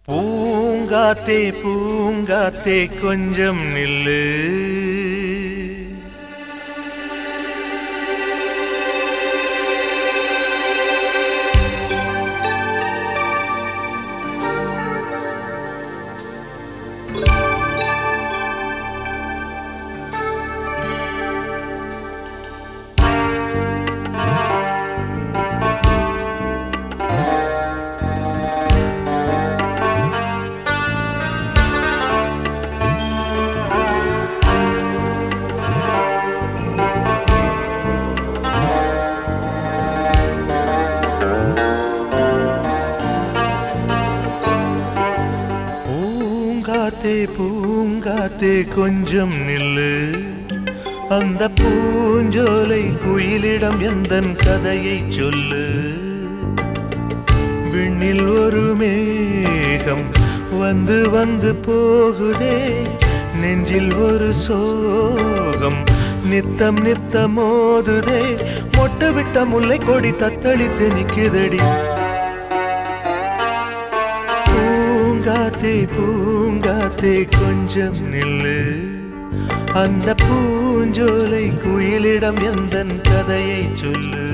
பூங்காத்தே பூங்காத்தே கொஞ்சம் நில்லு. பூங்காத்தே பூங்காத்தே கொஞ்சம் நில்லு. அந்த பூஞ்சோலை குயிலிடம் எந்தன் கதையை சொல்லு. விண்ணில் ஒரு மேகம் வந்து வந்து போகுதே, நெஞ்சில் ஒரு சோகம் நித்தம் நித்தம் மோதுதே. மொட்டு விட்ட முல்லை கொடி தத்தளித்து நிக்குதடி. பூங்காத்தே பூங்காத்தே கொஞ்சம் நில்லு. அந்த பூஞ்சோலை குயிலிடம் எந்தன் கதையை சொல்லு.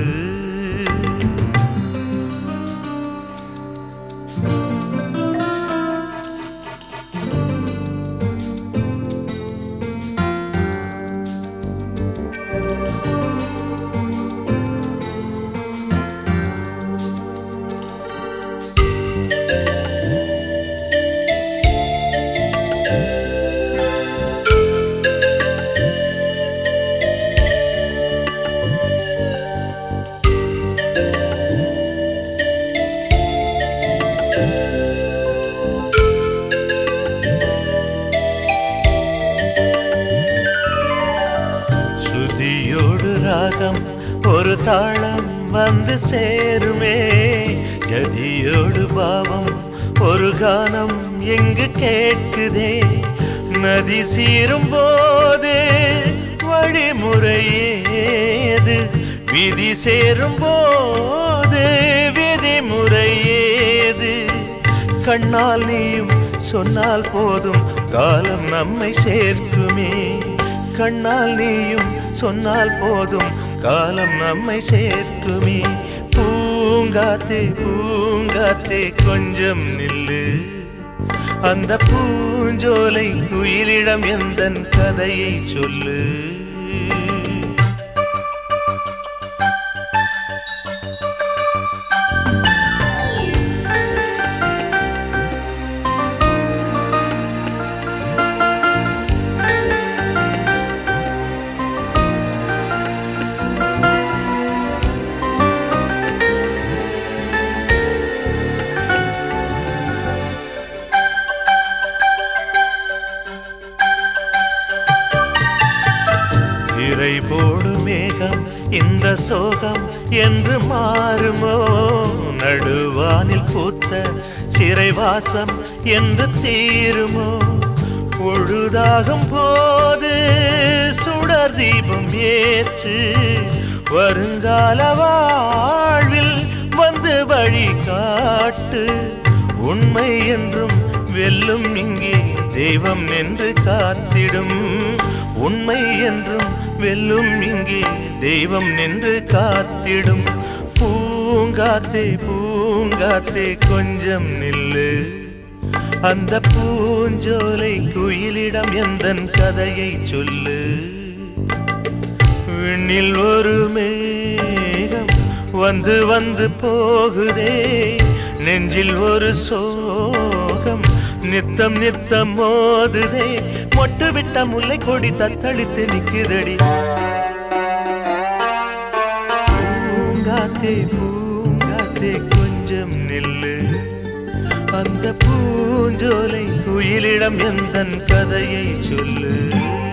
ராகம் ஒரு தாளம் வந்து சேருமே, ஜதியோடு பாவம் ஒரு கானம் எங்கு கேட்குதே. நதி சீரும் போது வழிமுறையேது, விதி சேரும் போது விதிமுறையேது. கண்ணால் நீயும் சொன்னால் போதும் காலம் நம்மை சேர்க்குமே. கண்ணால் நீயும் சொன்னால் போதும் காலம் நம்மை சேர்க்குமே. பூங்காத்தே பூங்காத்தே கொஞ்சம் நில்லு. அந்த பூஞ்சோலை குயிலிடம் எந்தன் கதையை சொல்லு. திரை போடு மேகம் இந்த சோகம் என்று மாறுமோ, நடுவானில் பூத்த சிறைவாசம் என்று தீருமோ. பொழுதாகும் போது சுடர் தீபம் ஏற்று வருங்கால வாழ்வில் வந்து வழி காட்டு. உண்மை என்றும் வெல்லும் இங்கே தெய்வம் நின்று காத்திடும். உண்மை என்றும் வெல்லும் இங்கே தெய்வம் நின்று காத்திடும். பூங்காத்தே பூங்காத்தே கொஞ்சம் நில்லு. அந்த பூஞ்சோலை குயிலிடம் எந்தன் கதையை சொல்லு. விண்ணில் ஒரு மேகம் வந்து வந்து போகுதே, நெஞ்சில் ஒரு சோகம் நித்தம் நித்தம் மோதுதே. மொட்டு விட்ட முல்லை கொடி தத்தளித்து நிக்குதடி. பூங்காத்தே பூங்காத்தே கொஞ்சம் நில்லு. அந்த பூஞ்சோலை குயிலிடம் எந்தன் கதையை சொல்லு.